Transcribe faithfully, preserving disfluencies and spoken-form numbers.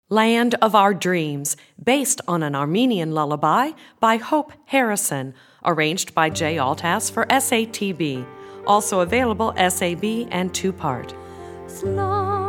Land of Our Dreams, based on an Armenian lullaby by Hope Harrison, arranged by Jay Altas for S A T B. Also available S A B and two-part. Slow.